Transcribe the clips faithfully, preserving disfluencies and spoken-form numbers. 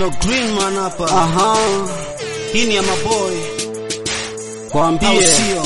No green man hapa. Aha. Hii ni ya maboy. Kwambie. Au sio?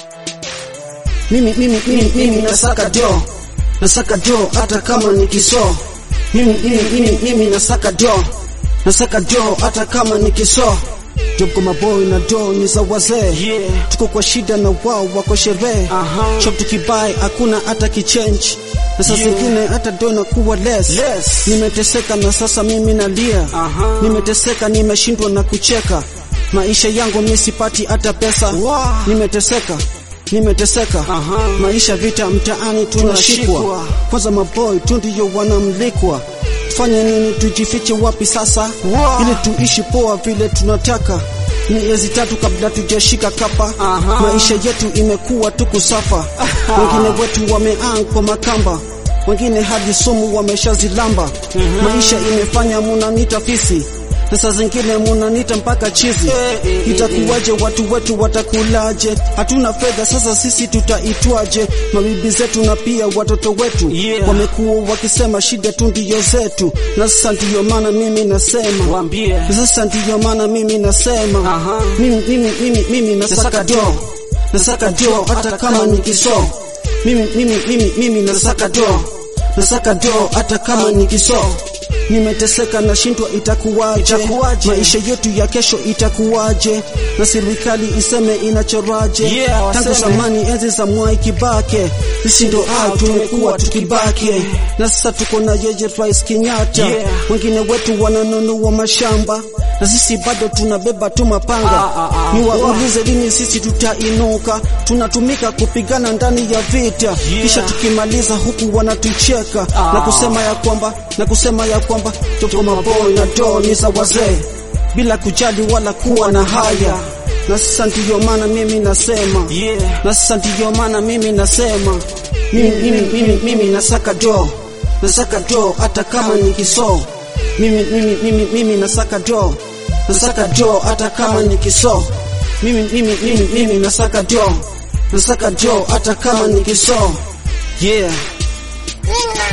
Mimi mimi mimi mimi nasaka do. Nasaka do hata kama ni kiso. Mimi mimi mimi mimi nasaka do. Nasaka do hata kama ni kiso. Job kwa maboy na do ni za wazee. Yeah. Tuko kwa shida na wao wako sherehe. Aha. Shop tukibai hakuna hata kichange. Na sasa Yeah. zingine hata do na kuwa less. Less. Nimeteseka na sasa mimi nalia. Aha. Nimeteseka nimeshindwa na kucheka. Maisha yangu mimi sipati hata pesa. Wow. Nimeteseka. Nimeteseka. Aha. Maisha vita mtaani tunashikwa. Tunashikwa. Kwanza maboy tu ndio wanamlikwa. Tufanye nini, tujifiche wapi sasa? Wow. Ili tuishi poa vile tunataka. Miezi tatu kabla tujashika kapa. Aha. Maisha yetu imekuwa tu kusafa. Wengine wetu wameang kwa makamba. Wengine hadi sumu wameshazilamba. Maisha imefanya munanita fisi. Na saa zingine munanita mpaka chizi. Eh, eh, Itakuwaje, watu wetu watakulaje? Hatuna fedha sasa sisi tutaitwaje? Mabibi zetu na pia watoto wetu Yeah. wamekuwa wakisema shida tu ndio zetu. Na sasa ndiyo maana mimi nasema. Waambie. Sasa ndiyo maana mimi nasema. Aha. Mimi mimi mimi mimi nasaka do. Nasaka do hata kama ni kiso. Mimi mimi mimi mimi nasaka do. Nasaka do hata kama ni kiso. Nimeteseka na shindwa itakuwaje? Itakuwaje? Maisha yetu ya kesho itakuwaje? Na serikali iseme inachoraje? Yeah, tangu waseme. zamani enzi za Mwai Kibaki sisi ndo au tumekuwa tukibaki. Na sasa tuko na yeye Rais Kenyatta. Yeah. Wengine wetu wananunua mashamba na sisi bado tunabeba tu mapanga. Ah, ah, ah. Ni waulize lini sisi tutainuka? Tunatumika kupigana ndani ya vita. Yeah. Kisha tukimaliza huku wanatucheka. Ah. Na kusema ya kwamba na kusema ya kwamba tuko maboy na do ni za wazee bila kujali wala kuwa na haya. Na sasa ndiyo maana mimi nasema. Yeah. Na sasa ndiyo maana mimi nasema. Mimi mimi mimi mimi nasaka do. Nasaka do hata kama ni kiso. Mimi mimi mimi mimi nasaka do. Nasaka do hata kama ni kiso. Mimi mimi mimi mimi nasaka do. Nasaka do hata kama ni kiso. Yeah. Mimi